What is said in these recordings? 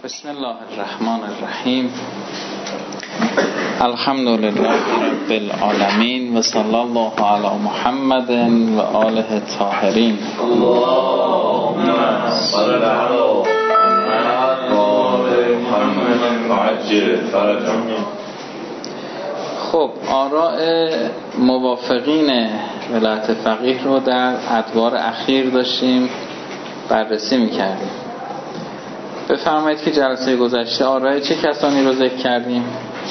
بسم الله الرحمن الرحیم. الحمد لله رب العالمین و صلی الله علی محمد و آله الطاهرین. اللهم صل علی محمد و آل محمد وعجل فرجهم. خب، آراء موافقین ولایت فقیه رو در ادوار اخیر داشتیم بررسی میکردیم. بفرمایید که جلسه گذشته آراء چه کسانی رو ذکر کردیم؟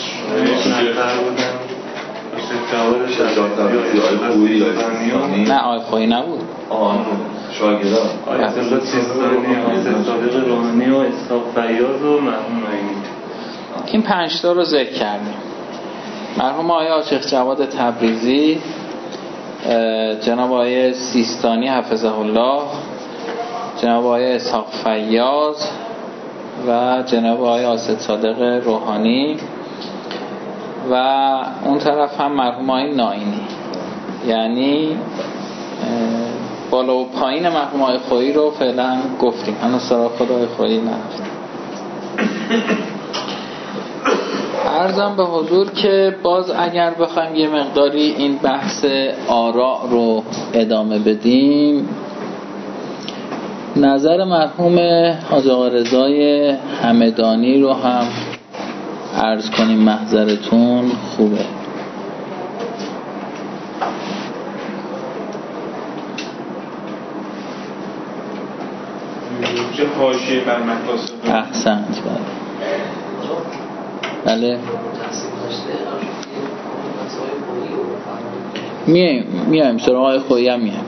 نه، آقای خویی نبود. شاگردان آیت الله سیستانی، آیت صادق روحانی و اسحاق فیاض و مرحوم نایمی. این 5 تا رو ذکر کردیم. مرحوم آقای شیخ جواد تبریزی، جناب آقای سیستانی حفظه الله، جناب آقای اسحاق فیاض و جناب آقای آیت صادق روحانی و اون طرف هم مرحوم آقای نایمی. یعنی بالا و پایین مرحوم آقای خویی رو فعلا گفتیم، هنوز سراغ خود آقای خویی نرفتیم. عرضم به حضور که باز اگر بخوایم یه مقداری این بحث آراء رو ادامه بدیم، نظر مرحوم حاج آقا رضای همدانی رو هم عرض کنیم محضرتون خوبه. چه حاشیه بر مقاصد احسنت. بله میایم سراغ آقای خویی هم میایم.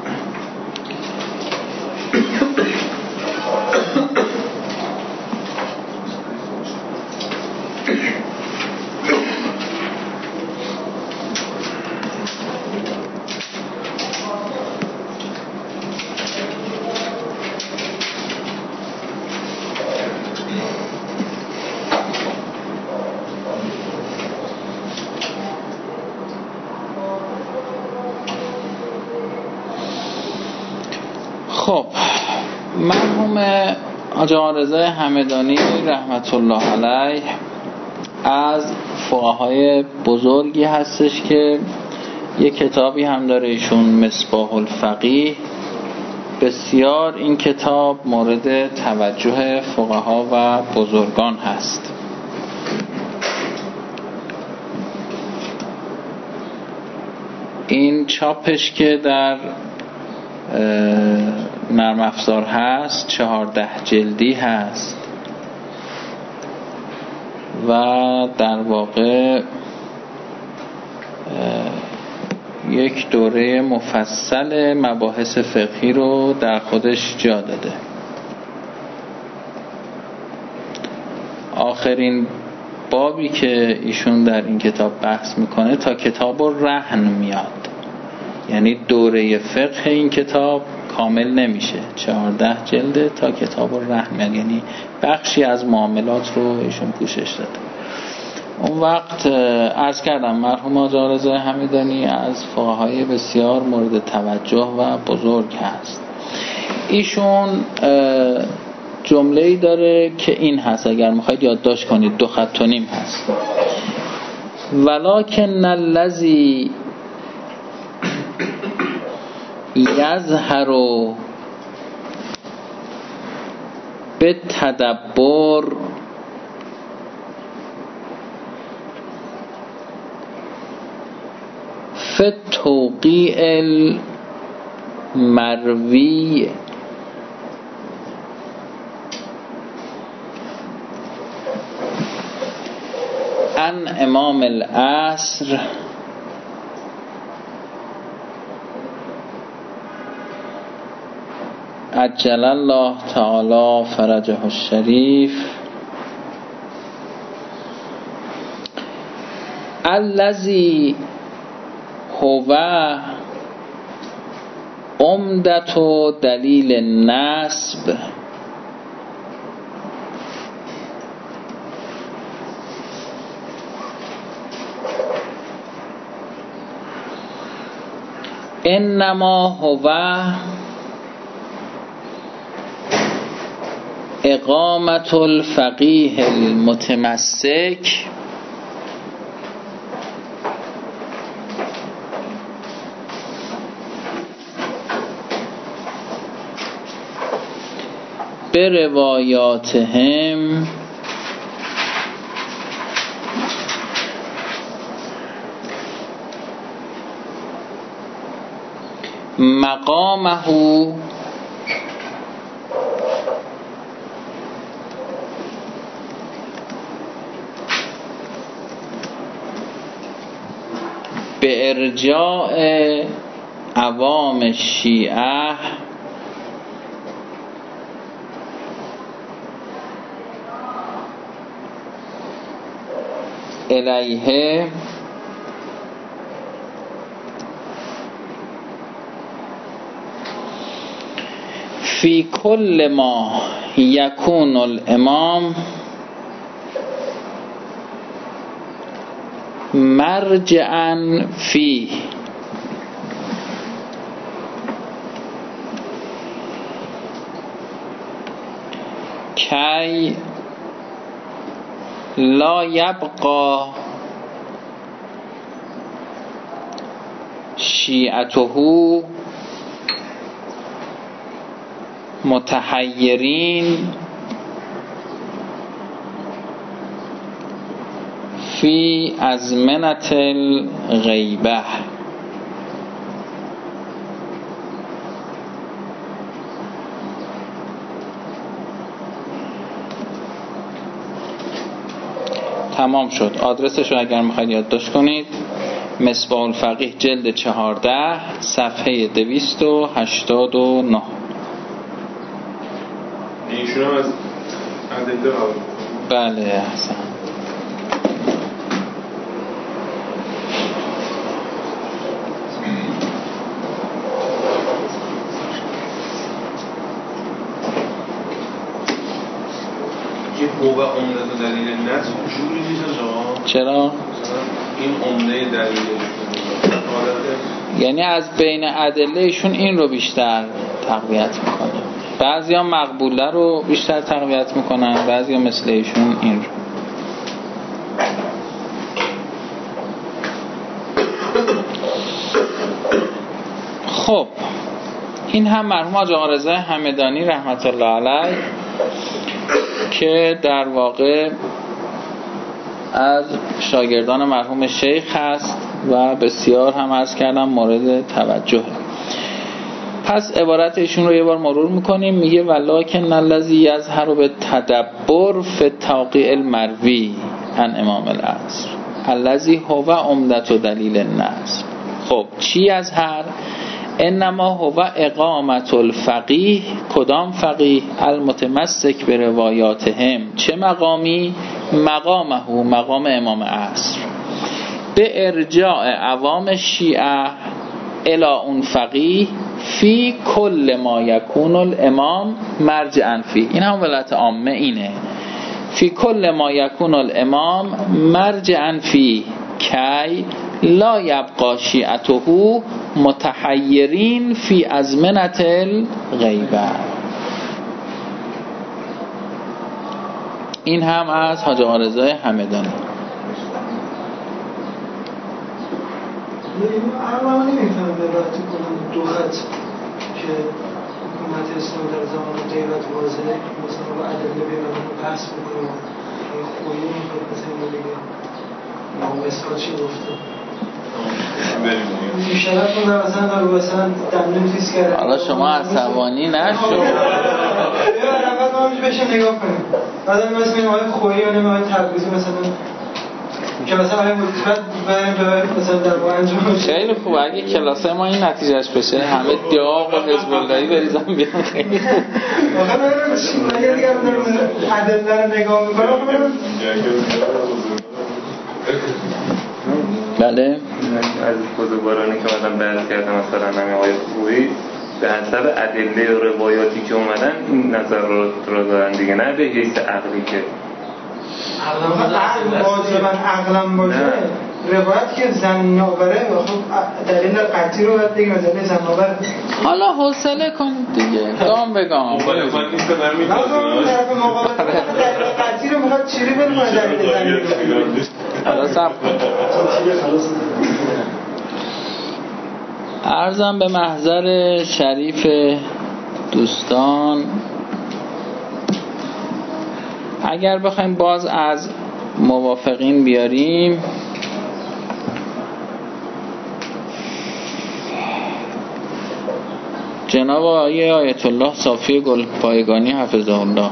خب، مرحوم حاج آقا رضای همدانی رحمت الله علیه از فقهای بزرگی هستش که یک کتابی هم داره ایشون، مصباح الفقیه. بسیار این کتاب مورد توجه فقها و بزرگان هست. این چاپش که در نرم افزار هست 14 جلدی هست و در واقع یک دوره مفصل مباحث فقهی رو در خودش جا داده. آخرین بابی که ایشون در این کتاب بحث میکنه تا کتاب الرهن میاد، یعنی دوره فقه این کتاب کامل نمیشه. 14 جلده تا کتاب الرهن، یعنی بخشی از معاملات رو ایشون پوشش داده. اون وقت عرض کردم مرحوم حاج آقا رضای همدانی از فقهای بسیار مورد توجه و بزرگ هست. ایشون جمله‌ای داره که این هست، اگر میخواید یادداشت کنید، 2 خط و نیم هست: ولکن الذی یظهر بالتدبر فی التوقیع المروی عن امام العصر عجل الله تعالی فرجه الشریف الذی هو عمدة دلیل النسب انما هو اقامت الفقیه المتمسک به روایاتهم مقامه به ارجاع عوام شیعه الیه فی کل ما یکون الامام مرجعا فیه کی لا یبقى شیعته متحیرین فی ازمنة الغیبه. تمام شد. آدرسش رو اگر میخواید یادداشت کنید: مصباح الفقیه جلد 14 صفحه 289. ایشون هم از ادله قبول. بله احسن. هو عمده دلیل نص جوری نیست آقا. چرا؟ این عمده دلیل یعنی از بین ادلهشون این رو بیشتر تقویت میکنه. بعضیا مقبوله رو بیشتر تقویت میکنن، بعضیا مثل ایشون این رو. خب این هم مرحوم حاج آقا رضا همدانی رحمت الله علیه که در واقع از شاگردان مرحوم شیخ هست و بسیار هم عرض کردم مورد توجه. پس عبارت ایشون رو یه بار مرور میکنیم. میگه ولکن الذی یظهر بالتدبر فی توقیع المروی عن امام العصر الذی هو عمدة دلیل النصر. خب چی یظهر؟ انما هو اقامت الفقیه. کدام فقیه؟ المتمسک به روایاتهم. چه مقامی؟ مقامه، مقام امام عصر. به ارجاع عوام شیعه الی اون فقیه فی کل ما یکون الامام مرجعا فی. این هم ولایت عامه اینه. فی کل ما یکون الامام مرجعا فی کی لا یبقى شیعته متحیرین فی ازمنة الغیبه. این هم از حاج آقا رضا همدانی. اما نمیفهم ببرتی کنم دو خط که حکومت اسلام در زمان غیبت واضحه مثلا با ادله بیرانه پس بکنم خویی میکنم مثلا اینو بگم نامسکا چی گفته شرف کنم مثلا دندون تیز کرده. حالا شما عصبانی نشو رقم ما میشه بشه نگاه کنیم بعد مثلا این آقای خویی یا نمی‌آقای تبریزی مثلا که مثلا آقای مطلب ببرید مثلا در با انجام خیلی خوبه. اگه کلاسه ما این نتیجهش بشه همه داغ و حزب اللهی بریزم بیان خیلی خوب. آخه من اگه دیگه ادله رو نگاه میکنم بله از بزرگوارانی که مثلا بحث کردم مثلا نمی آقای خویی به حسب ادله و روایاتی که اومدن این نظرات رو دارن دیگه، نه به حیث عقلی که عقلم باشه. روایت که زن آوره خب دلیل قطعی رو باید بگیم دلیل زن آوره. حالا حوصله کن دیگه، گام به گام. مخالفت نیست من میتونم طرف مقابل قطعی رو میخواد چیری بلمونه دلیل حالا سب عرضم به محضر شریف دوستان، اگر بخوایم باز از موافقین بیاریم، جناب آقای آیت الله صافی گلپایگانی حفظه الله،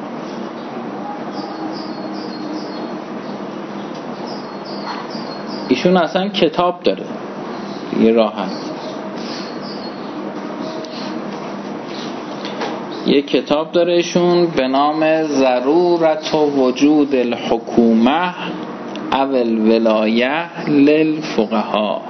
ایشون اصلا کتاب داره یه راحت، یه کتاب داره ایشون به نام ضرورت وجود الحکومه او الولایه للفقها.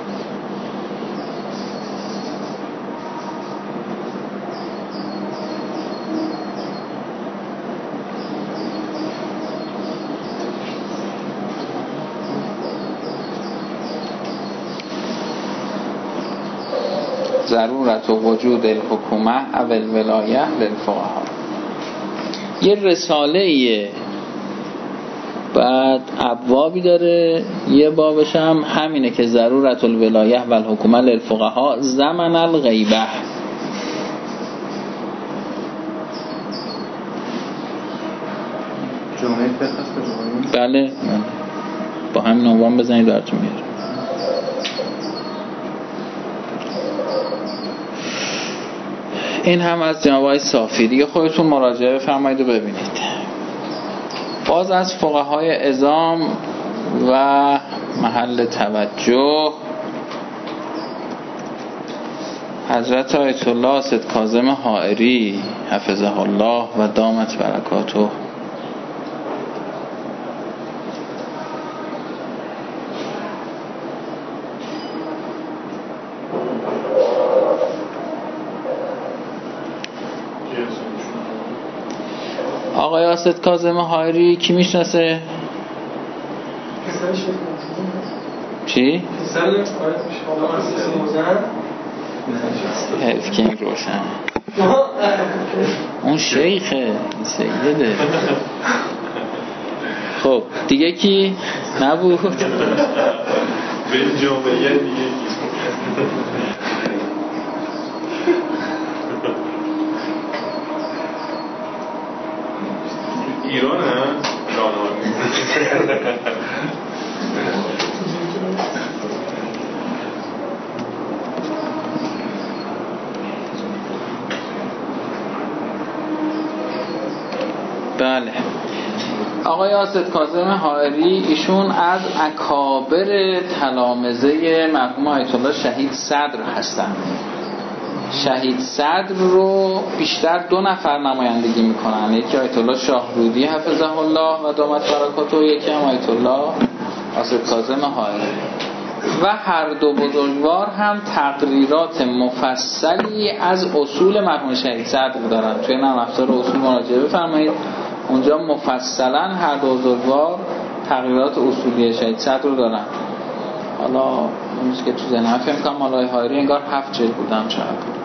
ضرورت وجود الحکومه او الولایه للفقها. یه رساله ایه، بعد ابوابی داره، یه بابش هم همینه که ضرورت الولایه و الحکومه للفقها زمن الغیبه. جمعه فقه. بله با همین عنوان بزنید براتون میاره. این هم از جناب آقای صافی، دیگه خودتون مراجعه بفرمایید و ببینید. باز از فقهای عظام و محل توجه حضرت آیت الله سید کاظم حائری حفظه الله و دامت برکاته. آقای اسد کاظم حائری کی میشناسه؟ چی؟ حیف که این روشن اون شیخه سیده. خب دیگه کی نبود؟ به جامعه دیگه ایران هم بله. آقای اسد کاظم حائری ایشون از اکابر تلامذه مرحوم آیت الله شهید صدر هستند. شهید صدر رو بیشتر دو نفر نمایندگی میکنن، یکی آیت الله شاهرودی حفظه الله و دامت برکاته و یکی هم آیت الله اسد کاظم حائری. و هر دو بزرگوار هم تقریرات مفصلی از اصول مرحوم شهید صدر دارن. توی نرم افزار اصول مراجعه بفرمایید، اونجا مفصلا هر دو بزرگوار تقریرات اصولی شهید صدر رو دارن. حالا اون که تو ذهنم فکر کنم مالای حائری انگار 7 جلد بودم شاید.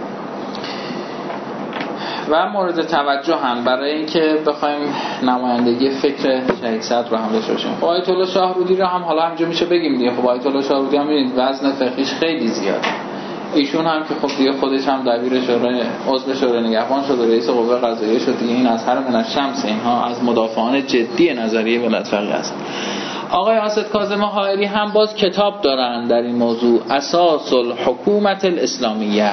و مورد توجه هم برای اینکه بخوایم نمایندگی فکر شهید صدر رو هم داشته باشیم. خب آیت الله شاهرودی رو هم حالا همینجا میشه بگیم دیگه. خب آیت الله شاهرودی هم می‌بینید وزن فقهیش خیلی زیاده. ایشون هم که خب دیگه خودش هم دبیر شورای عضو شورای نگهبان شد و رئیس قوه قضاییه شد دیگه. این از هر من الشمس، اینها از مدافعان جدی نظریه ولایت فقیه است. آقای اسد کاظم حائری هم باز کتاب دارن در این موضوع، اساس الحکومت الاسلامیه.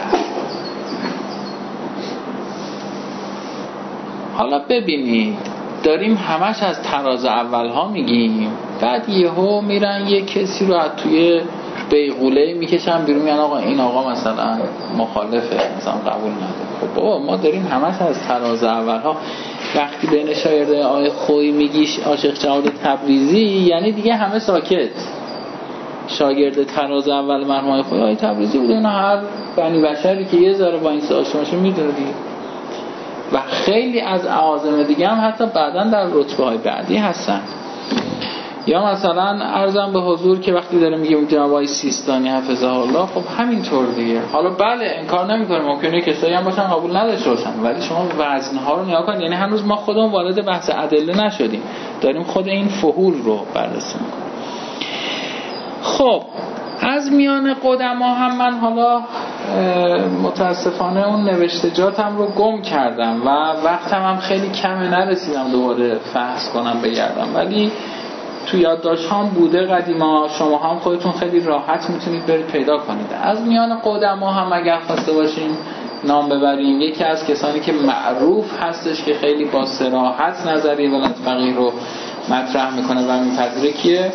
حالا ببینید داریم همش از تراز اولها میگیم، بعد یهو میرن یه کسی رو از توی بیغوله میکشن بیرون، میگن آقا این آقا مثلا مخالفه، مثلا قبول نداره. خب بابا ما داریم همش از تراز اولها. وقتی بین شاگرده آقای خویی میگیش عاشق جواد تبریزی، یعنی دیگه همه ساکت. شاگرد تراز اول مرحوم آقای خویی آقای تبریزی بوده. اینا هر بنی بشری که یه ذره با این آشنا باشه میدونه دیگه. و خیلی از اعاظم دیگه هم حتی بعداً در رتبه های بعدی هستن. یا مثلا عرضم به حضور که وقتی داره میگیم جناب آقای سیستانی حفظه الله، خب همینطور دیگه. حالا بله انکار نمیکنیم ممکنه کسایی هم باشن قبول نداشته باشن، ولی شما وزنها رو نگاه کنید. یعنی هنوز ما خودمون وارد بحث ادله نشدیم، داریم خود این فحول رو بررسی میکنیم. خب از میان قدما هم من حالا متاسفانه اون نوشتجاتم رو گم کردم و وقتم هم خیلی کمه، نرسیدم دوباره فحص کنم بگردم، ولی تو یادداشت هم بوده قدیما، شما هم خودتون خیلی راحت میتونید برید پیدا کنید. از میان قدما هم اگر خواسته باشیم نام ببریم، یکی از کسانی که معروف هستش که خیلی با صراحت نظریه ولایت فقیه رو مطرح میکنه و میپذیره کیه؟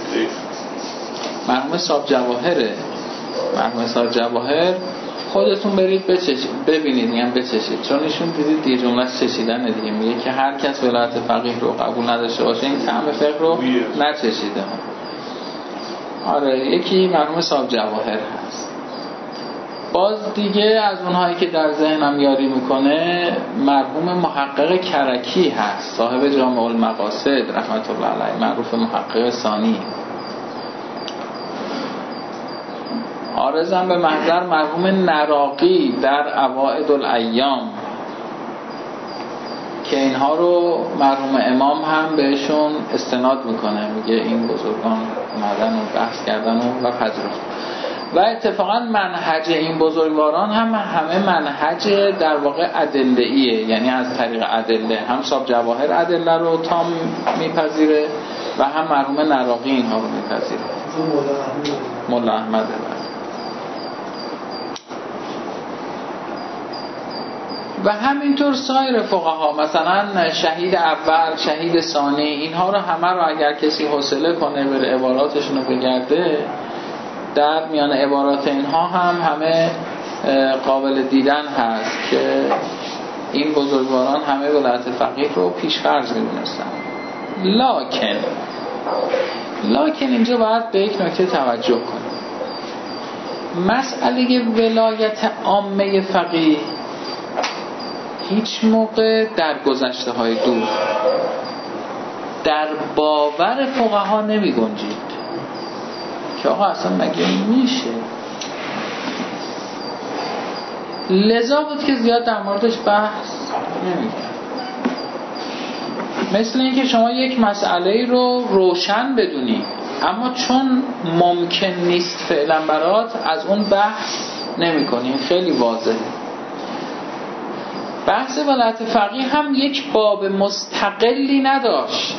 مرحوم صاحب جواهره. مرحوم صاحب جواهر خودتون برید ببینید، میگم بچشید، چون ایشون دیدید دیگه جمله‌اش چشیدن دیگه، میگه که هر کس ولایت فقیه رو قبول نداشته باشه این طعم فقه رو نچشیده. آره یکی مرحوم صاحب جواهر هست. باز دیگه از اونهایی که در ذهنم یاری میکنه مرحوم محقق کرکی هست، صاحب جامع المقاصد رحمت الله علیه، معروف محقق ثانی. عارضم به محضر مرحوم نراقی در اوائد الایام که اینها رو مرحوم امام هم بهشون استناد میکنه، میگه این بزرگان اومدن و بحث کردن و پذیرفتن. و اتفاقا منهج این بزرگواران هم همه منهج در واقع ادله‌ایه، یعنی از طریق ادله هم صاحب جواهر ادله رو تام میپذیره و هم مرحوم نراقی اینها رو میپذیره. مولا احمد و همینطور سایر فقها، مثلا شهید اول، شهید ثانی، اینها رو همه رو اگر کسی حوصله کنه بره عباراتشون رو بگرده، در میان عبارات اینها هم همه قابل دیدن هست که این بزرگواران همه ولایت فقیه رو پیش‌فرض می‌دونستن. لکن اینجا باید به یک نکته توجه کنیم. مسئله ولایت عامه فقیه هیچ موقع در گذشته های دور در باور فقها نمی گنجید که آقا اصلا مگه میشه. لذا بود که زیاد در موردش بحث نمی کرد. مثل اینکه شما یک مسئله رو روشن بدونی اما چون ممکن نیست فعلا برات از اون بحث نمی کنی. خیلی واضحه. بحث ولایت فقیه هم یک باب مستقلی نداشت،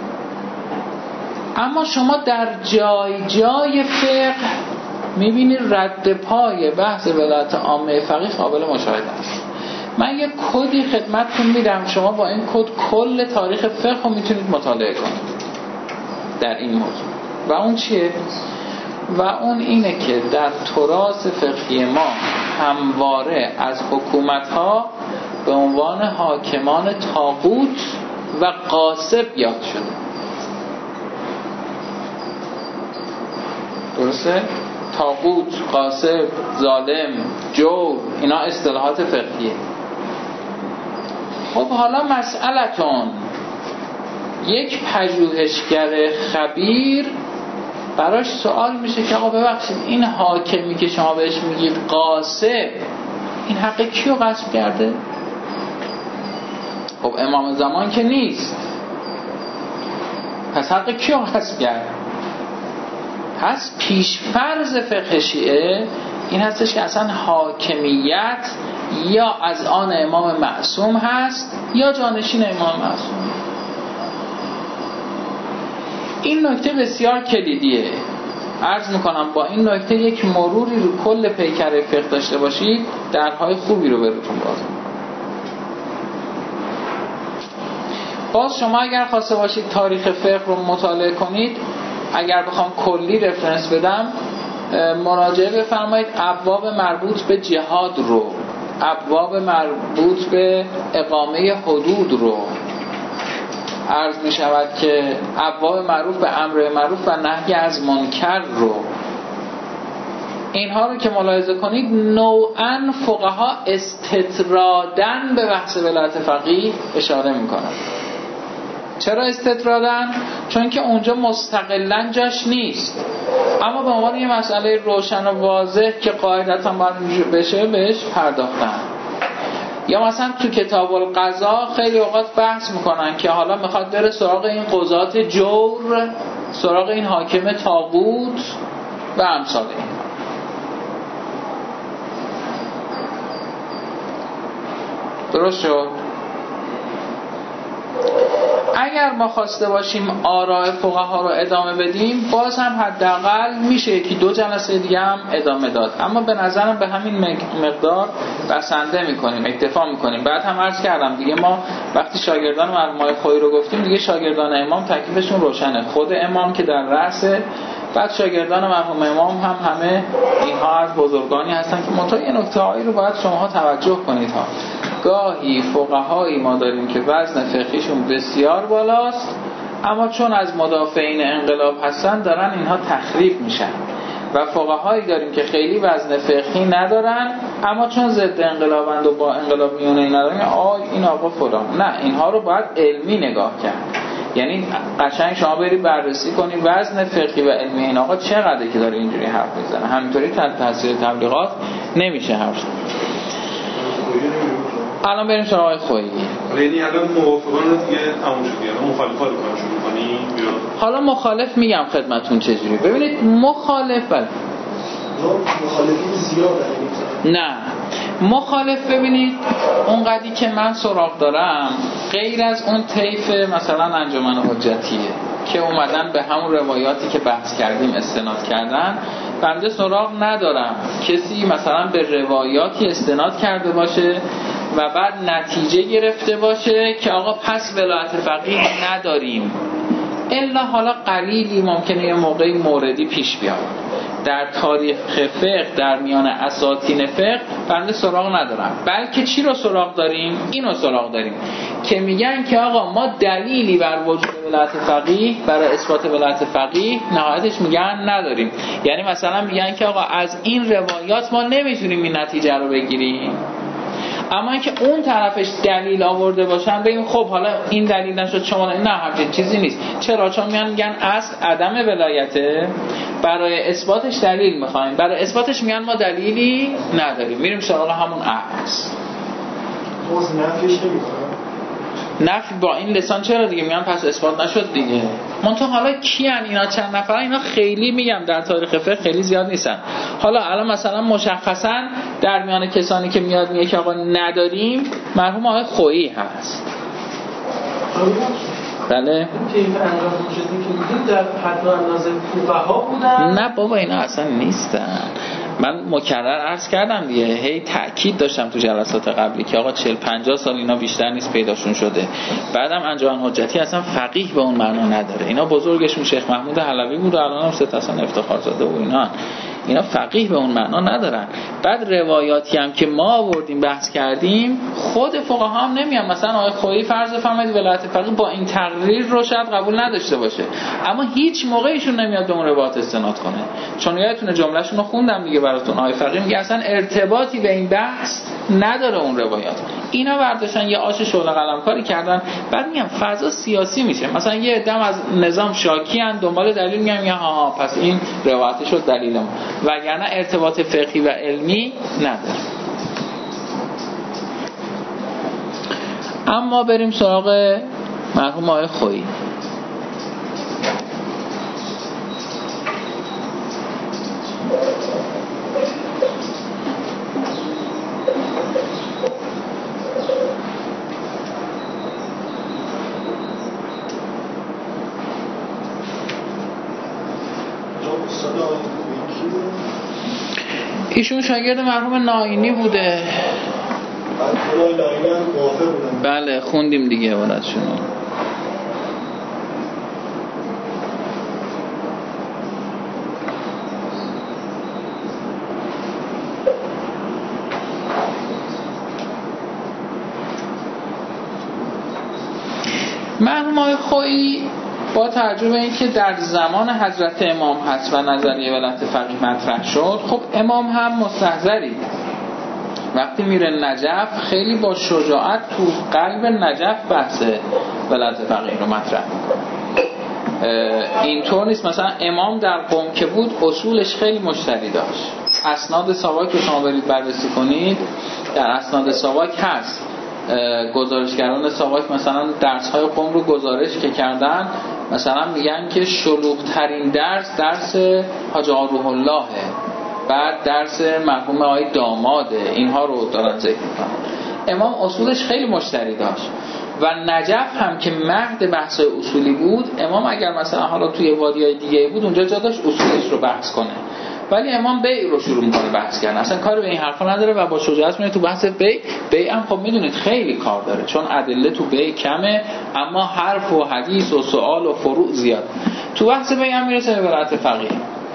اما شما در جای جای فقه میبینید رد پای بحث ولایت عامه فقیه قابل مشاهده است. من یک کدی خدمتتون میدم، شما با این کد کل تاریخ فقه رو میتونید مطالعه کنید در این موضوع. و اون چیه؟ و اون اینه که در تراث فقهی ما همواره از حکومت‌ها به عنوان حاکمان طاغوت و غاصب یاد شده. درسته؟ طاغوت، غاصب، ظالم، جور، اینا اصطلاحات فقهیه. خب حالا مسئلتون یک پژوهشگر خبیر براش سوال میشه که آقا ببخشید این حاکمی که شما بهش میگید غاصب، این حق کیو غصب کرده؟ خب امام زمان که نیست، پس حق کیو غصب کرده؟ پس پیشفرض فقه شیعه این هستش که اصلا حاکمیت یا از آن امام معصوم هست یا جانشین امام معصوم. این نکته بسیار کلیدیه. عرض میکنم با این نکته یک مروری رو کل پیکره فقه داشته باشید، درهای خوبی رو براتون باز می‌کنه. باز شما اگر خواسته باشید تاریخ فقه رو مطالعه کنید، اگر بخوام کلی رفرنس بدم، مراجعه بفرمایید ابواب مربوط به جهاد رو، ابواب مربوط به اقامه حدود رو. عرض می شود که ابواب معروف به امر معروف و نهی از منکر رو، اینها رو که ملاحظه کنید نوعاً فقها استطراداً به بحث ولایت فقیه اشاره می کنند. چرا استطرادن؟ چون که اونجا مستقلاً جاش نیست، اما به عنوان یه مسئله روشن و واضح که قاعدتاً باید بشه بهش پرداختن. یا مثلا تو کتاب القضا خیلی اوقات بحث میکنن که حالا میخواد بره سراغ این قضات جور، سراغ این حاکم طاغوت و امثال این. درست شد؟ اگر ما خواسته باشیم آراء فقها رو ادامه بدیم، باز هم حداقل میشه یکی دو جلسه دیگه هم ادامه داد، اما به نظرم به همین مقدار بسنده میکنیم، اکتفا میکنیم. بعد هم عرض کردم دیگه ما وقتی شاگردان مرحوم خویی رو گفتیم دیگه شاگردان امام تکلیفشون روشنه، خود امام که در رأسه، بعد شاگردان مرحوم امام هم همه اینها از بزرگانی هستن که منتها یه نکته‌هایی رو باید شماها توجه کنید ها. گاهی فقهایی ما داریم که وزن فقهیشون بسیار بالاست، اما چون از مدافعین انقلاب هستن دارن اینها تخریب میشن، و فقهایی داریم که خیلی وزن فقهی ندارن، اما چون ضد انقلابند و با انقلاب میونه ندارن این آقا فلان. نه، اینها رو باید علمی نگاه کرد، یعنی قشنگ شما برید بررسی کنی وزن فقهی و علمی این آقا چقدره که داره اینجوری حرف میزنه. همینطوری تاثیر تبلیغات نمیشه حرف زد. الان بریم سراغ آقای خویی. یعنی الان موافقان رو دیگه تموم شد، یعنی مخالفا رو کار شروع کنیم. حالا مخالف میگم خدمتتون چجوری. ببینید مخالف مخالفین زیاده. نه، مخالف ببینید اونقدری که من سراغ دارم غیر از اون طیف مثلا انجمن حجتیه که اومدن به همون روایاتی که بحث کردیم استناد کردن، بنده سراغ ندارم کسی مثلا به روایاتی استناد کرده باشه و بعد نتیجه گرفته باشه که آقا پس ولایت فقیه نداریم، الا حالا قلیلی ممکنه یه موقعی موردی پیش بیاد. در تاریخ فقه، در میان اساطین فقه بنده سراغ ندارم، بلکه چی رو سراغ داریم؟ اینو سراغ داریم که میگن که آقا ما دلیلی بر وجود ولایت فقیه، برای اثبات ولایت فقیه نهایتش میگن نداریم. یعنی مثلا میگن که آقا از این روایات ما نمیتونیم این نتیجه رو بگیریم، اما اینکه اون طرفش دلیل آورده باشن بگیم خب حالا این دلیل نشد شما نه، همچین چیزی نیست. چرا؟ چون میگن اصل عدم ولایته، برای اثباتش دلیل میخوایم، برای اثباتش میگن ما دلیلی نداریم، میریم سراغ همون اصل. باز نفیش نمیکنم، نفی با این لسان چرا دیگه میگن پس اثبات نشد دیگه. منتها حالا کیان اینا؟ چند نفرن اینا؟ خیلی میگم در تاریخ فقه خیلی زیاد نیستن. حالا الان مثلا مشخصا در میان کسانی که میاد میگه که آقا نداریم مرحوم آقای خویی هست. بله که این انقلاب شدی که میگید در حد و اندازه فقها بودن؟ نه بابا اینا اصلا نیستن. من مکرر عرض کردم دیگه، هی تأکید داشتم تو جلسات قبلی که آقا 40-50 سال اینا بیشتر نیست پیداشون شده. بعدم انجمن حجتی اصلا فقیه به اون معنا نداره. اینا بزرگشون شیخ محمود حلبی بود و الان هم سید حسن افتخارزاده و اینا فقیه به اون معنا ندارن. بعد روایاتی هم که ما آوردیم بحث کردیم خود فقها هم نمیان. مثلا آقای خویی فرض فرمایید ولایت فقیه با این تقریر رو شاید قبول نداشته باشه، اما هیچ موقع ایشون نمیاد به اون روایات استناد کنه. چون یادتونه جمله‌شون رو خوندم دیگه براتون، آقای فقیه میگه اصلا ارتباطی به این بحث نداره اون روایات. اینا برداشتن یه آش شعله قلمکاری کردن. بعد میگم فضا سیاسی میشه. مثلا یه عده‌ام از نظام شاکی ان دنبال دلیل میگم ها پس این روایت شد دلیل ما، وگرنه ارتباط فقهی و علمی نداره. اما بریم سراغ مرحوم آقای خویی. ایشون شاگرد مرحوم ناینی بوده. بله خوندیم دیگه عبارتشون. مرحوم آقای خویی با توجه به اینکه در زمان حضرت امام هست و نظریه ولایت فقیه مطرح شد، خب امام هم مستحضری وقتی میره نجف خیلی با شجاعت تو قلب نجف بحث ولایت فقیه رو مطرح میکنه. اینطور نیست مثلا امام در قم که بود اصولش خیلی مشتری داشت. اسناد ساواک رو شما برید بررسی کنید، در اسناد ساواک هست گزارشگران ساواک مثلا درس‌های قم رو گزارش که کردن، مثلا میگن که شلوغ‌ترین درس حاج روح اللهه، بعد درس مرحوم آقای داماده، اینها رو دارن ذکر میکنن. امام اصولش خیلی مشتری داشت و نجف هم که مهد بحث‌های اصولی بود، امام اگر مثلا حالا توی وادی‌های دیگه بود اونجا جا داشت اصولش رو بحث کنه، ولی امام بیع رو شروع میکنه بحث کردن، اصلا کاری به این حرفا نداره و با شجاعت میره تو بحث بیع هم خب میدونید خیلی کار داره، چون ادله تو بیع کمه اما حرف و حدیث و سوال و فروع زیاد. تو بحث بیع هم میرسه به ولایت فقیه.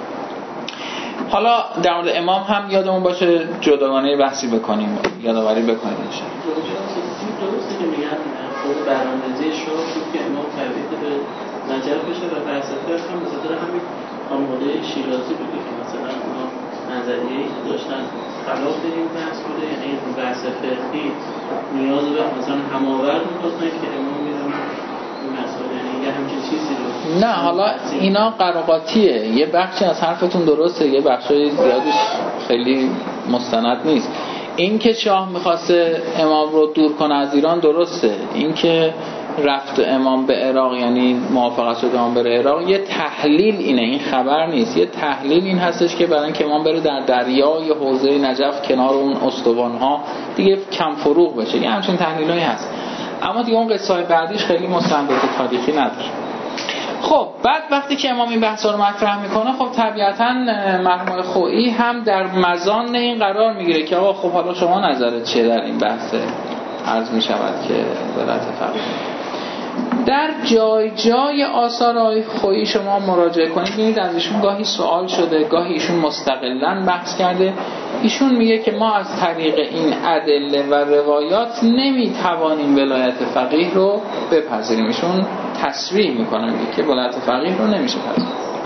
حالا در مورد امام هم یادمون باشه جداگانه بحثی بکنیم، یادآوری بکنیم میشه. درسته که میگن خود برنامه‌ریزی شاه که امام تبعید به نجف بشه و فلسفه هم بذاره همین آموزه شیرازی بوده که مثلا اونا نظریه‌ای که داشتن خلاف این بحث بوده، یعنی این بحث فقهی نیاز به مثلا هماورد می‌خواستن که امام میرن این مسائل، یعنی یه همچین چیزی رو. نه حالا اینا قراقاتیه، یه بخشی از حرفتون درسته، یه بخشای زیادیش خیلی مستند نیست. این که شاه می‌خواسته امام رو دور کنه از ایران درسته، این که رفت امام به عراق یعنی موافقت شد امام بره عراق یه تحلیل اینه، این خبر نیست. یه تحلیل این هستش که برای اینکه امام بره در دریای حوزه نجف کنار اون استوان‌ها دیگه کم فروغ بشه، یه همچین تحلیلایی هست، اما دیگه اون قصه‌های بعدیش خیلی مستندات تاریخی نداره. خب بعد وقتی که امام این بحثا رو مطرح میکنه، خب طبیعتاً مرحوم خویی هم در مزان این قرار میگیره که آقا خب حالا شما نظرت چیه در این بحث؟ عرض میشود که ولایت فقیه در جای جای آثار آقای خویی شما مراجعه کنید ببینید از ایشون گاهی سوال شده، گاهی ایشون مستقلاً بحث کرده. ایشون میگه که ما از طریق این ادله و روایات نمیتوانیم ولایت فقیه رو بپذیریم. ایشون تصریح میکنه میگه که ولایت فقیه رو نمیشه پذیریم.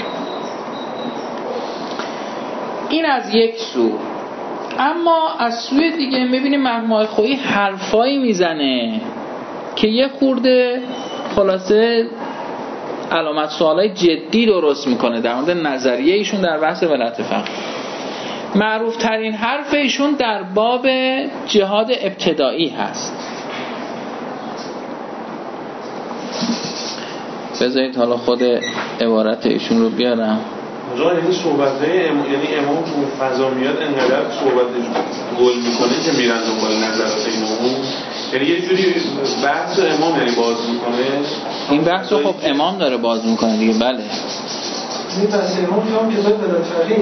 این از یک سو. اما از سوی دیگه میبینیم مرحوم خویی حرفایی میزنه که یه خورده خلاصه علامت سوالای جدی درست میکنه در مورد نظریه ایشون در بحث ولایت فقیه. معروف ترین حرف ایشون در باب جهاد ابتدایی هست. بذارید حالا خود عبارت ایشون رو بیارم. یعنی صحبت‌های یعنی امام تو فضا میاد انقدر صحبتش گل میکنه که میرن دنبال نظرات اینو، یعنی یه جوری بحث امام یعنی باز میکنه. این بحث رو خب امام داره باز میکنه دیگه. بله این بحث امام که هم کتاب ولایت فقیه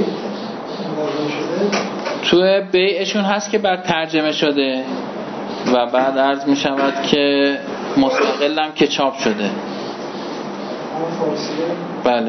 توی بیعشون هست که بعد ترجمه شده و بعد عرض میشود که مستقلم که چاپ شده. بله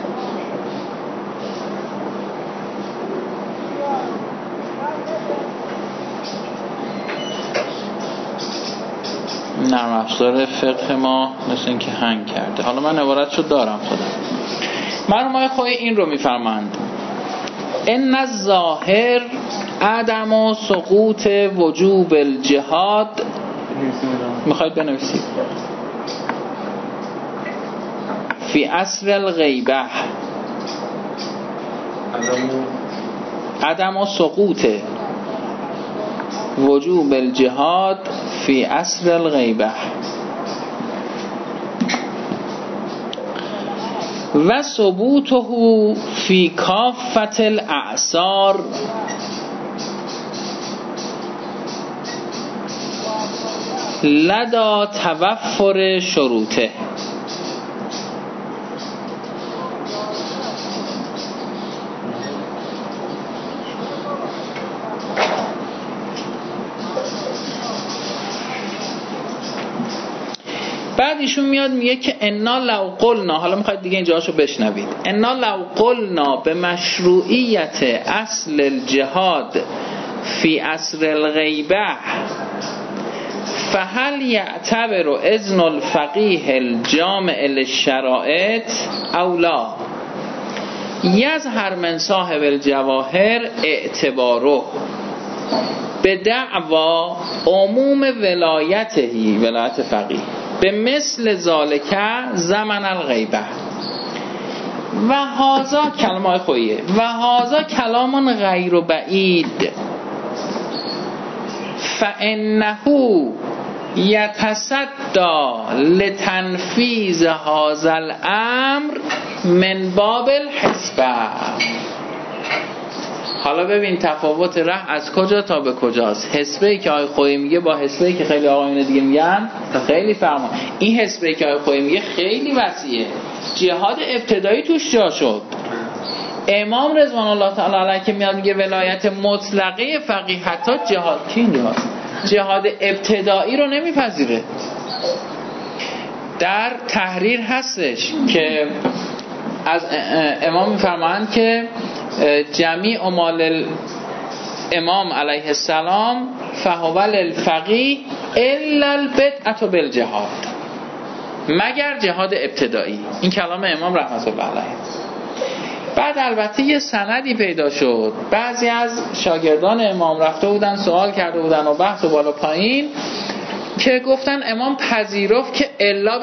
نرم افزار فقه ما مثل این که هنگ کرده. حالا من عبارتشو دارم خودم. مرحوم خویی این رو میفرمایند: ان الظاهر عدم و سقوط وجوب الجهاد. میخواید بنویسید فی عصر الغیبه. عدم و سقوط وجوب الجهاد فی عصر الغیبه و ثبوته فی کافة الاعصار لدى توفر شروطه. بعد ایشون میاد میگه که انا لو قلنا، حالا میخواید دیگه اینجاشو بشنوید، انا لو قلنا به مشروعیت اصل الجهاد فی عصر الغیبه فهل یعتبر اذن الفقیه الجامع للشرائط او لا یظهر من صاحب الجواهر اعتباره به دعوا عموم ولایتهی، ولایت فقیه، به مثل ذالک زمن الغیبه و هذا کلمه خویه و هذا کلام غیر بعید فانه یتصدی لتنفیذ هذا الامر من باب الحسبه. حالا ببین تفاوت ره از کجا تا به کجاست. حسبه‌ای که آقای خویی میگه با حسبه‌ای که خیلی آقایون دیگه میگن خیلی فرق. این حسبه‌ای که آقای خویی میگه خیلی وسیعه. جهاد ابتدایی توش جا شد. امام رضوان الله تعالی علیه که میاد میگه ولایت مطلقه فقیه حتی جهاد جهاد ابتدایی رو نمیپذیره. در تحریر هستش که از امام میفرمایند که جمیع مال امام علیه السلام فهو للفقیه الا البدعة بالجهاد، مگر جهاد ابتدایی. این کلام امام رحمت الله علیه. بعد البته یه سندی پیدا شد، بعضی از شاگردان امام رفته بودن سوال کرده بودن و بحث و بالا پایین که گفتن امام پذیرفت که الا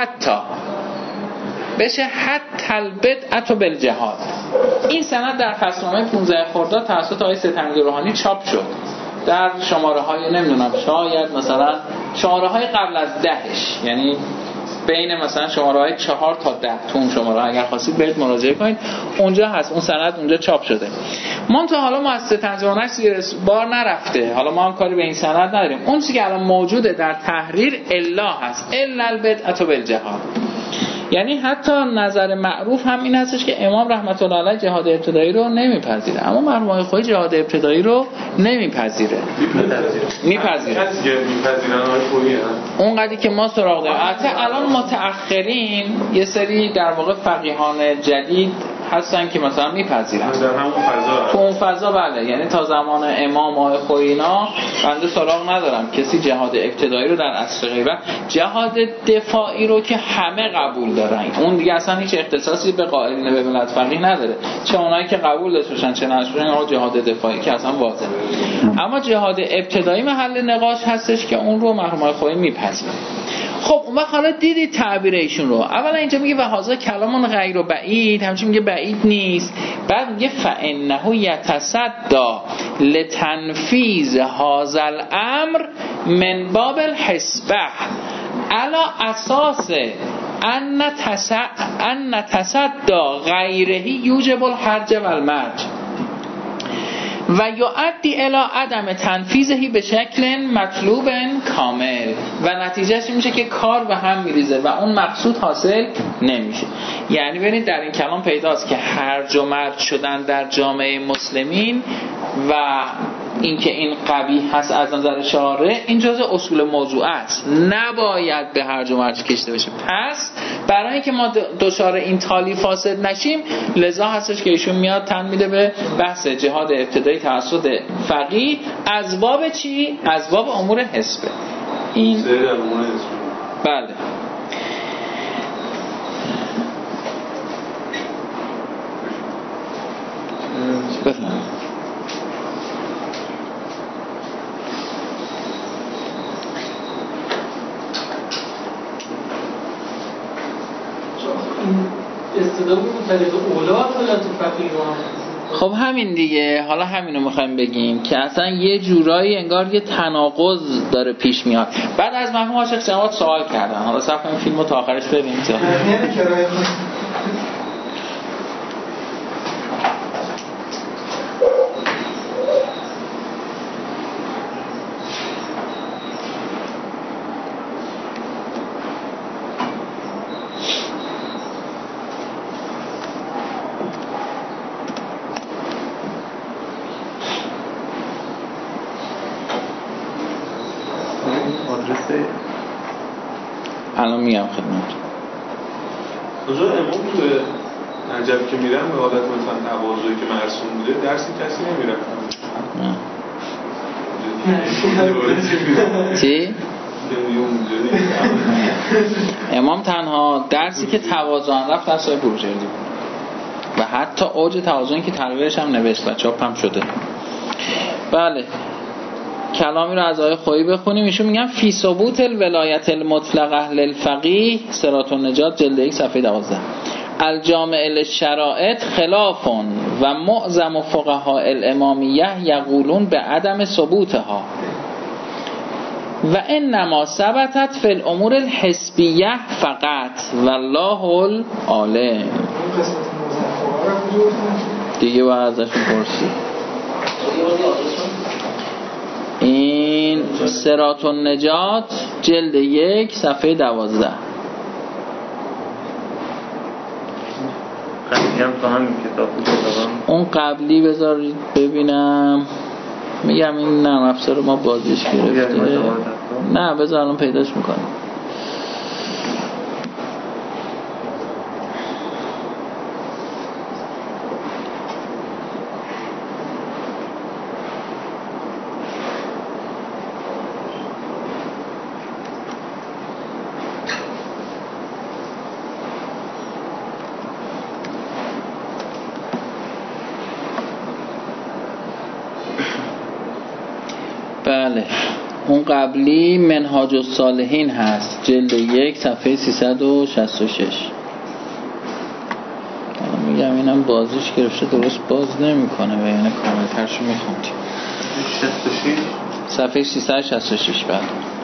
بشه حتی البدعة بالجهاد. این سند در فصلنامه 15 خرداد توسط آقای ستمگیر روحانی چاپ شد در شماره های نمیدونم شاید مثلا شماره های قبل از 10ش، یعنی بین مثلا شماره های 4 تا 10 تو اون شماره ها اگر خواستید برید مراجعه کنید اونجا هست، اون سند اونجا چاپ شده. ما تا حالا مؤسسه تنظیم‌هاش بار نرفته، حالا ما هم کاری به این سند نداریم. اون چیزی که الان موجوده در تحریر الا هست، الا البدعة بالجهاد. یعنی حتی نظر معروف هم این هستش که امام رحمت الله علیه جهاد ابتدایی رو نمیپذیره، اما مرحوم آقای خویی جهاد ابتدایی رو نمیپذیره. میپذیره اونقدری که ما سراغ داریم. البته الان متأخرین یه سری در واقع فقیهان جدید هستن که مثلا میپذیرن در همون فضا، تو اون فضا. بله، یعنی تا زمان امام آقای خویی اینا بنده سراغ ندارم کسی جهاد ابتدایی رو در عصر غیبت، جهاد دفاعی رو که همه قبول دارن، اون دیگه اصلا هیچ اختصاصی به قائلین به ولایت فقیه نداره، چه اونایی که قبول داشتن چه نشدن، اون جهاد دفاعی که اصلا واضحه. اما جهاد ابتدایی محل نقاش هستش که اون رو مرحوم آقای خویی میپذیره. خب اون وقت حالا دیدید تعبیر ایشون رو، اولا اینجا میگه و هذا کلام غیر بعید، همچنین میگه بعید نیست، بعد میگه فانه یتصدی لتنفیذ هذا الامر من باب الحسبه علی اساس ان تصدی غیره یوجب الحرج والمرج و یؤدی الی عدم تنفیذهی به شکل مطلوب کامل، و نتیجهش میشه که کار به هم میریزه و اون مقصود حاصل نمیشه. یعنی ببینید در این کلام پیداست که هرج و مرج شدن در جامعه مسلمین و اینکه این قبیح هست از نظر شارع، این جزء اصول موضوع است، نباید به هرج و مرج کشیده بشه. پس برای اینکه ما دچار این تالی فاسد نشیم، لذا هستش که ایشون میاد تن میده به بحث جهاد ابتدایی توسط فقیه از باب چی؟ از باب امور حسبه. این بله. بفرمایید. استدلال طریق اولا حالت فقیه رو هم خب همین دیگه، حالا همینو میخوایم بگیم که اصلا یه جورایی انگار یه تناقض داره پیش میاد. بعد از مرحوم عاشق جواد سوال کردن، حالا صرف کنیم فیلمو تا آخرش ببینیم. الان میگم خدمت. کجا امام تو نجف که میرن به حالت مثلا تواضعی که مرسوم بوده درسی کسی نمیرفت. چی؟ امام تنها درسی که تواضع رفت در سایه بروجردی و حتی اوج تواضعی که تلویرش هم نوشت و چاپ هم شده. بله کلامی رو از آقای خویی بخونیم. ایشون میگن فی ثبوت الولایت المطلقه للفقیه صراط النجات جلد 1 صفحه 12 الجامع للشرائط خلاف و معظم فقهاء الامامیه یقولون به عدم ثبوتها و انما ثبتت فی الامور الحسبیه فقط والله العالم. دیگه باید ازشون پرسید. این صراط النجات جلد 1 صفحه 12. قبلی هم تو همین کتاب اون قبلی بذارید ببینم. میگم این نرم افزار ما بازیش گرفته. نه بذار الان پیداش میکنم. بله اون قبلی منهاج الصالحین هست جلد 1 صفحه 366. میگم اینم بازیش گرفته درست باز نمیکنه و یعنی کاملترشو میخوندیم. 66 صفحه 366. بله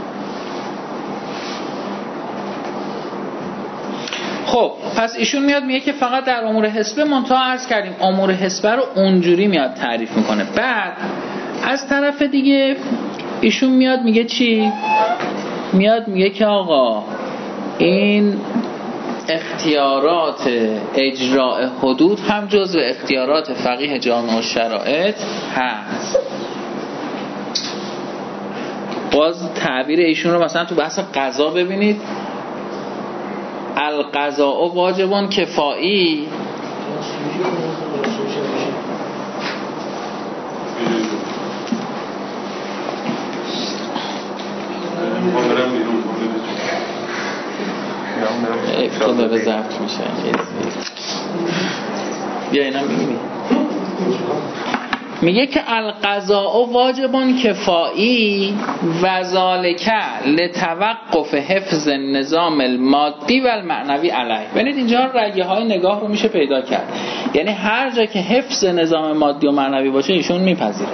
خب پس ایشون میاد میگه که فقط در امور حسبه منتها عرض کردیم امور حسبه رو اونجوری میاد تعریف میکنه. بعد از طرف دیگه ایشون میاد میگه چی؟ میاد میگه که آقا این اختیارات اجراء حدود هم جزو اختیارات فقیه جامع الشرائط هست. باز تعبیر ایشون رو مثلا تو بحث قضا ببینید. القضاء واجبون کفایی تو داره ضبط میشه. بیا اینم ببینی. میگه که القضاء واجبون کفایی و ذالک لتوقف حفظ النظام المادی و المعنوی علیه. ببینید اینجا رگه های نگاه رو میشه پیدا کرد. یعنی هر جا که حفظ نظام مادی و معنوی باشه ایشون میپذیره.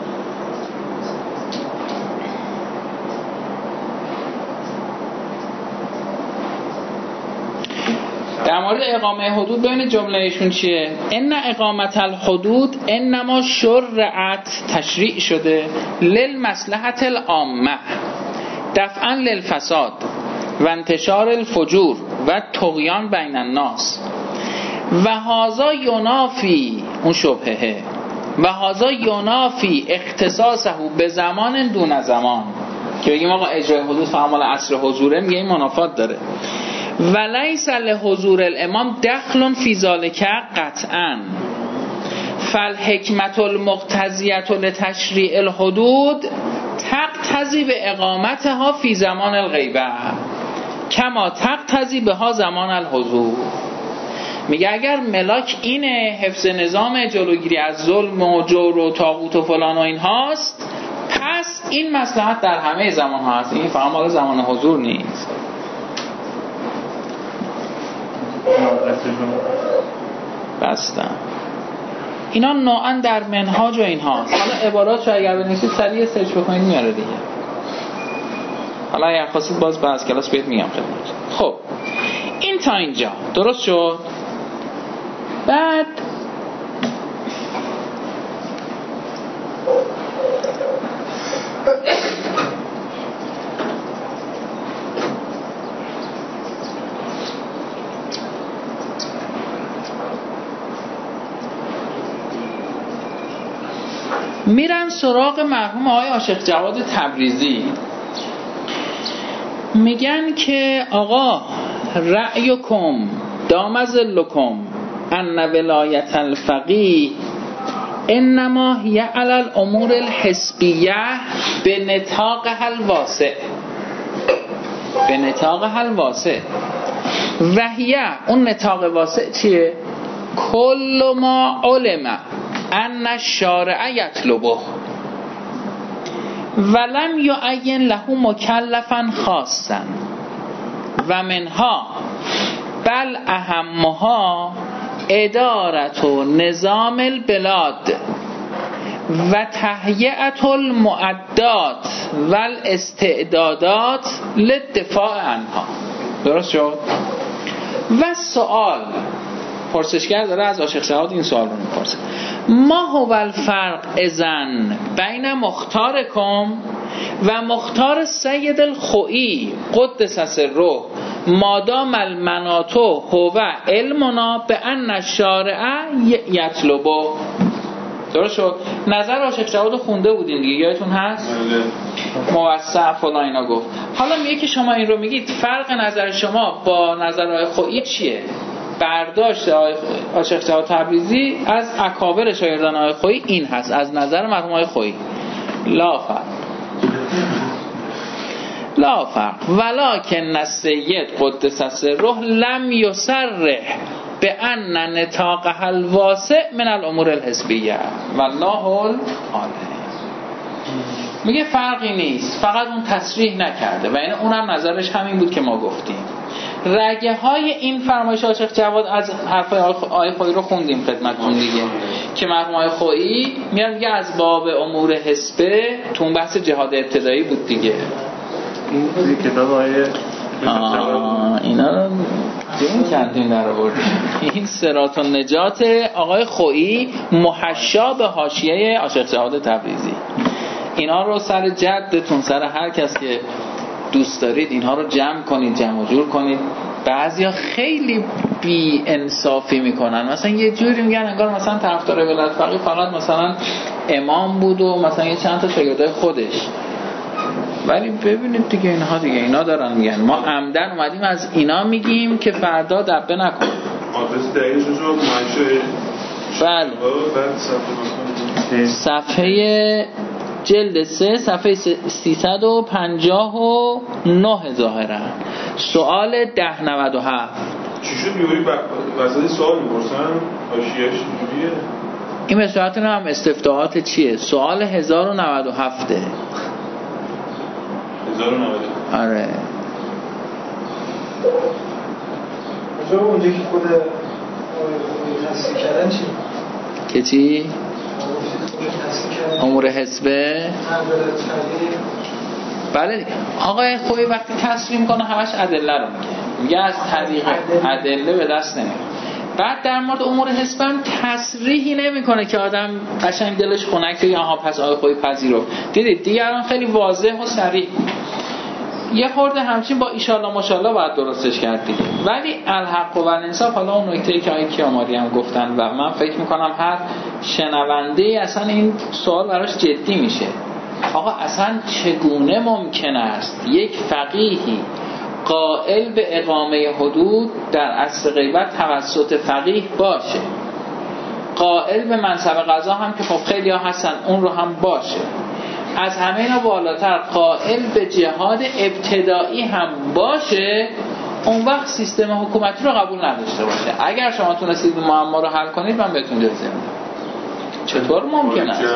در مورد اقامه حدود ببینید جمله ایشون چیه؟ ان اقامت الحدود انما شرعت تشریع شده للمصلحت العامه دفعا للفساد و انتشار الفجور و طغیان بین الناس و هذا ینافی اون شبهه و هذا ینافی اختصاصه به زمان دون زمان که بگیم آقا اجرای حدود فعمال عصر حضوره میگه این منافات داره. ولیس لحضور الامام دخل فی ذالک قطعا فالحکمت المقتضیه لتشریع الحدود تقتضی به اقامتها فی زمان الغیبه کما تقتضی بها زمان الحضور. میگه اگر ملاک اینه حفظ نظام جلوگیری از ظلم و جور و طاغوت و فلان و این هاست پس این مصلحت در همه زمان ها هست. این فهم حال زمان حضور نیست. بستم اینا نوعا در منهاج و این هاست. حالا عبارات رو اگر بنویسید سریع سرچ بکنید میاره دیگه. حالا اگر خواستید باز بعد کلاس بهت میگم خدمت. خب این تا اینجا درست شد. بعد میرن سراغ مرحوم آقای عاشق جواد تبریزی. میگن که آقا رأیکم دام ظلکم ان ولایت الفقیه انما هی علی الامور الحسبیه به نطاق الواسع. به نطاق الواسع و هی اون نطاق واسع چیه؟ کل ما علم ان الشارع یطلبه ولم یعین له مکلفا خاصا و منها بل اهمها ادارت و نظام البلاد و تهیئت المعدات و الاستعدادات للدفاع عنها. درست شد؟ و سوال پرسشگر داره از عاشق جواد این سوال رو میپرسه: ما هو الفرق اذن بین مختارکم و مختار سید الخوئی قدس سره مادام المناطو هو علمنا به ان الشارع یطلبو. درست شد؟ نظر عاشق جواد رو خونده بودین دیگه، یادتون هست؟ موسع فلان اینا گفت. حالا میگه که شما این رو میگید، فرق نظر شما با نظر آقای خوئی چیه؟ برداشت عاشق جواد تبریزی از اکابر شاگردان آقای خوئی این هست، از نظر مرحوم آقای خوئی: لا فرق ولکن السید قدس سره لم یصرح بأن نطاقها الواسع من الامور الحزبیه والله العالم. میگه فرقی نیست، فقط اون تصریح نکرده و این اونم نظرش همین بود که ما گفتیم. رگه های این فرمایش عاشق جواد از حرفای آقای خوئی رو خوندیم خدمتتون دیگه، که مرحوم آقای خوئی میگه از باب امور حزبه، تو اون بحث جهاد ابتدایی بود دیگه. این کتاب آقای اینا رو دیگه کردیم در آوردیم. این صراط النجات آقای خوئی محشا به حاشیه عاشق جواد تبریزی. اینا رو سر جدتون، سر هر کس که دوست دارید اینها رو جمع کنید، جمع و جور کنید. بعضیا خیلی بی انصافی میکنن، مثلا یه جوری میگن انگار مثلا طرفدار ولایت فقیه فقط مثلا امام بود و مثلا یه چند تا شاگردای خودش. ولی ببینید دیگه اینها دیگه اینا دارن میگن ما عمدن اومدیم از اینا میگیم که فردا دبه نکن. آدرس دقیقش رو منشه. بله. صفحه جلد 3 صفحه 359 ظاهرا سوال 1097. چی شد یوری وسط سوال میپرسن؟ حاشیه‌اش چجوریه؟ این به صورت هم استفتاحات چیه؟ سوال 1097. 1097. آره. اونجا اونجا که خود تصدیق کردن چی؟ که چی؟ امور حزبه. بله دیگه. آقای خوئی وقتی تصریح میکنه همش ادله رو میگه از طریق ادله به دست نمیاد. بعد در مورد امور حزب هم تصریحی نمیکنه که آدم قشنگ دلش خنک بگه آها پس آقای خوئی پذیرفت. دیدید دیگران خیلی واضح و صریح، یه خورده همچین با ایشالله ماشالله باید درستش کرد دیگه. ولی الحق و الانصاف، حالا اون نکته‌ای که آقای کیاماری هم گفتن و من فکر میکنم هر شنونده اصلا این سوال براش جدی میشه، آقا اصلا چگونه ممکن است یک فقیهی قائل به اقامه حدود در عصر غیبت توسط فقیه باشه، قائل به منصب قضا هم که خب خیلی ها هستن اون رو هم باشه، از همه اینا بالاتر قائل به جهاد ابتدایی هم باشه، اون وقت سیستم حکومتی رو قبول نداشته باشه؟ اگر شما تونستید معما رو حل کنید من بهتون جایزه میدم. چطور ممکن است؟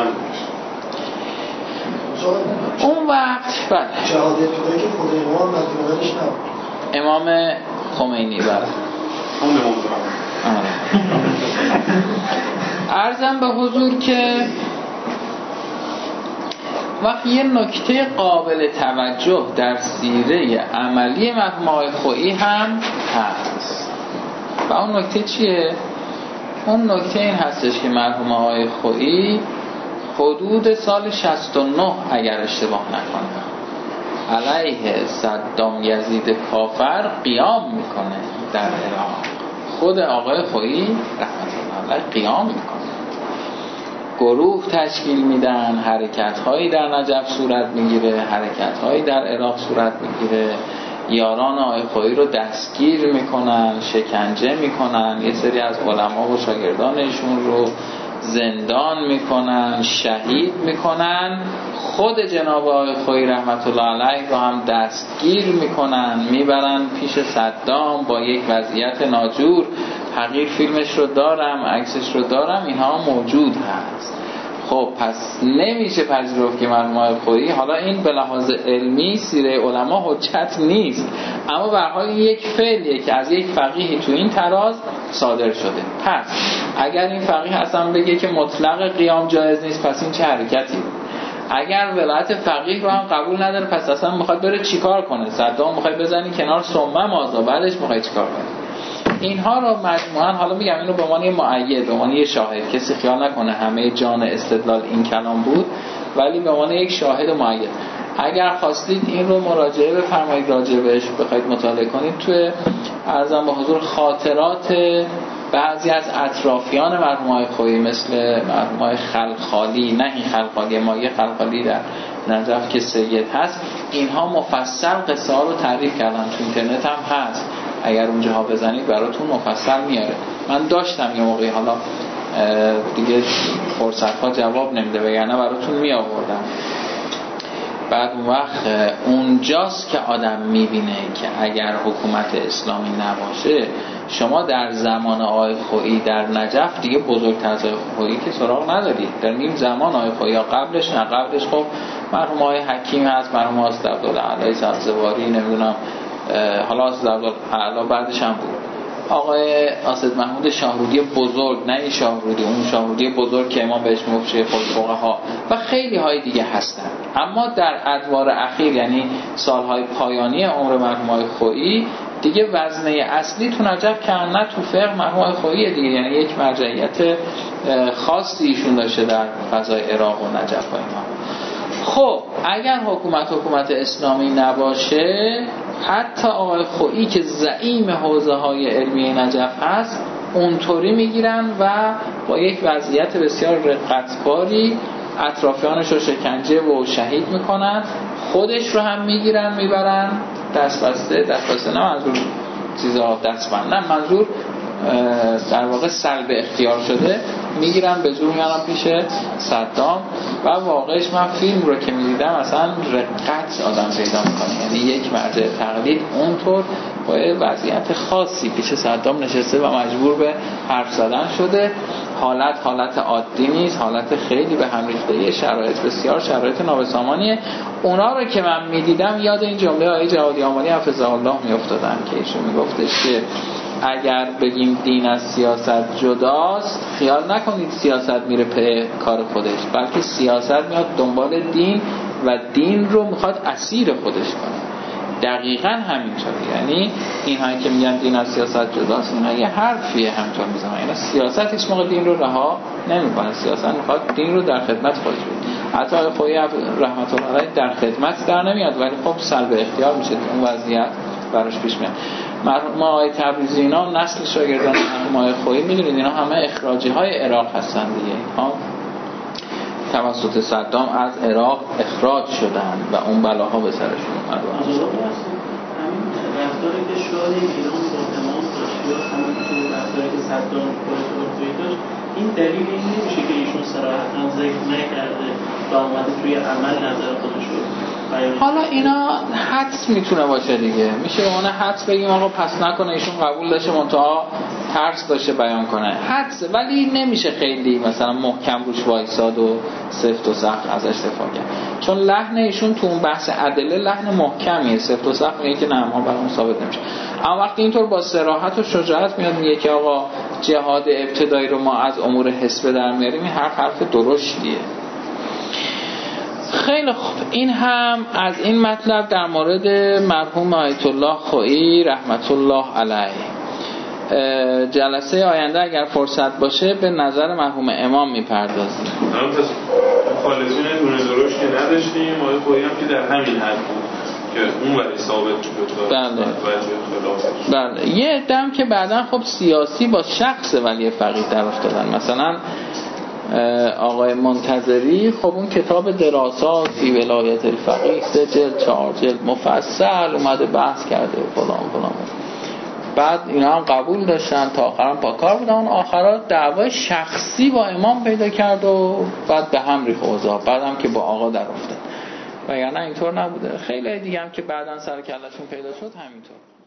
اون وقت بله جهاد ابتدایی که خود امام مدینه‌اش نبود، امام خمینی بله اون امام عرضم به حضور که وقتی یه نکته قابل توجه در سیره عملی مرحوم آقای خوئی هم هست و اون نکته چیه؟ اون نکته این هستش که مرحوم آقای خوئی حدود سال 69 اگر اشتباه نکنم علیه صدام یزید کافر قیام میکنه در عراق. خود آقای خوئی رحمت الله علیه قیام میکنه، گروه تشکیل میدن، حرکت‌هایی در نجف صورت میگیره، حرکت‌هایی در عراق صورت میگیره، یاران آقای خوئی رو دستگیر میکنن، شکنجه میکنن، یه سری از علما و شاگردانشون رو زندان میکنن، شهید میکنن، خود جناب آقای خوئی رحمت الله علیه رو هم دستگیر میکنن، میبرن پیش صدام با یک وضعیت ناجور. حقیر فیلمش رو دارم، عکسش رو دارم، اینها موجود هست. خب پس نمیشه پذیرفت که مرحوم آقای خویی، حالا این به لحاظ علمی سیره علما حجت نیست، اما به هر حال یک فعلیه که از یک فقیهی تو این تراز صادر شده. پس اگر این فقیه اصلا بگه که مطلق قیام جایز نیست، پس این چه حرکتی؟ اگر ولایت فقیه رو هم قبول نداره، پس اصلا میخواد بره چیکار کنه؟ صدام میخواد بزنی کنار ثم ماذا، بعدش میخواد چیکار کنه؟ اینها رو مجموعاً، حالا میگم اینو به عنوان مؤید، به عنوان شاهد، کسی خیال نکنه همه جان استدلال این کلام بود، ولی به عنوان یک شاهد مؤید. اگر خواستید این رو مراجعه بفرمایید، راجع بهش بخواید مطالعه کنید، توی عرضم به حضور خاطرات بعضی از اطرافیان مرحوم آقای خویی مثل مرحوم آقای خلخالی، نه این خلخالی مایه، خلخالی در نجف که سید هست، اینها مفصل قصه ها رو تعریف کردن، تو اینترنت هم هست، اگر اونجاها بزنید براتون مفصل میاره. من داشتم یه موقعی، حالا دیگه فرصت ها جواب نمیده، وگرنه براتون می آوردم. بعد اون وقت اونجاست که آدم میبینه که اگر حکومت اسلامی نباشه، شما در زمان آقای خویی در نجف دیگه بزرگتر از آقای خویی که سراغ ندارید. در نیم زمان آقای خویی، یا قبلش نه، قبلش خب مرحوم آقای حکیم هست، مرحوم آقای عبدالعلی سبزواری، نمیدونم حالا عبدالعلی بعدش هم بود، آقای اسد محمود شاهرودی بزرگ، نه این شاهرودی، اون شاهرودی بزرگ که امام بهش میگفت شیخ الفقها، و خیلی های دیگه هستن. اما در ادوار اخیر، یعنی سالهای پایانی عمر مرحوم آقای خویی، دیگه وزنه اصلی تو نجف که نه تو فقه مرحوم آقای خویی دیگه، یعنی یک مرجعیت خاصی ایشون داشته در فضای عراق و نجف و اینا. خب اگر حکومت اسلامی نباشه، حتی آقای خویی که زعیم حوزه های علمی نجف هست، اونطوری میگیرن و با یک وضعیت بسیار رقتباری اطرافیانش رو شکنجه و شهید میکنن، خودش رو هم میگیرن میبرن دست بسته، نه منظور چیزا دستبند، نه منظور در واقع سلب اختیار شده، میگیرن به زور میارن پیش صدام. و واقعش من فیلم رو که میدیدم اصلا رقت آدم پیدا میکنه، یعنی یک مرجع تقلید اونطور با وضعیت خاصی پیش صدام نشسته و مجبور به حرف زدن شده. حالت عادی نیست، حالت خیلی به هم ریخته، شرایط بسیار شرایط نابسامانیه. اونا رو که من میدیدم یاد این جمله آقای جوادی آمانی حفظه الله میافتادم که ایشون میگفتش که اگر بگیم دین از سیاست جداست، خیال نکنید سیاست میره به کار خودش، بلکه سیاست میاد دنبال دین و دین رو میخواد اسیر خودش کنه. دقیقاً همینطوره. یعنی اینهایی که میگن دین از سیاست جداست، اینا یه حرفیه همینطور میزنن. اینا سیاست هیچ موقع دین رو رها نمیکنه، سیاست میخواد دین رو در خدمت خودش بگیره. حتی آقای خویی رحمت الله علیه در خدمت در نمیاد، ولی خب سلب اختیار میشه، اون وضعیت براش پیش میاد. مرحوم آقای تبریزی اینا نسل شاگردان مرحوم آقای خویی میدونید اینا همه اخراجی های عراق هستن دیگه، اینها توسط صدام از عراق اخراج شدن و اون بلاها به سرشون اومد. همین رفتاری که شاه ایران با امام داشت یا همین تو رفتاری که صدام خودش داشت، این دلیل این نمیشه که ایشون صراحتاً ذکر نکرده و اومده توی عمل نظر خودش رو بیان. حالا اینا حدس میتونه باشه دیگه، میشه به اون حدس بگیم آقا پس نکنه ایشون قبول داشته منتها ترس داشته بیان کنه، حدس، ولی نمیشه خیلی مثلا محکم روش وایساد و سفت و سخت ازش دفاع کرد، چون لحن ایشون تو اون بحث ادله لحن محکمیه، سفت و سخت میگه که نه ما برام ثابت نمیشه. اما وقتی اینطور با صراحت و شجاعت میاد میگه که آقا جهاد ابتدایی رو ما از امور حسبه در میاریم، این حرف درشتیه. خیلی خوب، این هم از این مطلب در مورد مرحوم آیت الله خویی رحمت الله علیه. جلسه آینده اگر فرصت باشه به نظر مرحوم امام میپردازیم. مخالفین دونه درشت که نداشتیم، آقای خویی هم که در همین حد بود که اون ولی ثابت شد. بله. یه عده‌ام که بعداً خب سیاسی با شخص ولی فقیه در افتادن، مثلا آقای منتظری خب اون کتاب دراسات فی ولایت الفقیه 3 جلد 4 جلد مفصل اومده بحث کرده فلان، بعد اینا هم قبول داشتن تا آخرام پا کار بودن، اون آخرات دعوای شخصی با امام پیدا کرد و بعد به هم ریخت اوضاع، بعدم که با آقا در افتاد، وگرنه اینطور نبوده. خیلی دیگه هم که بعداً سر کلشون پیدا شد همینطور.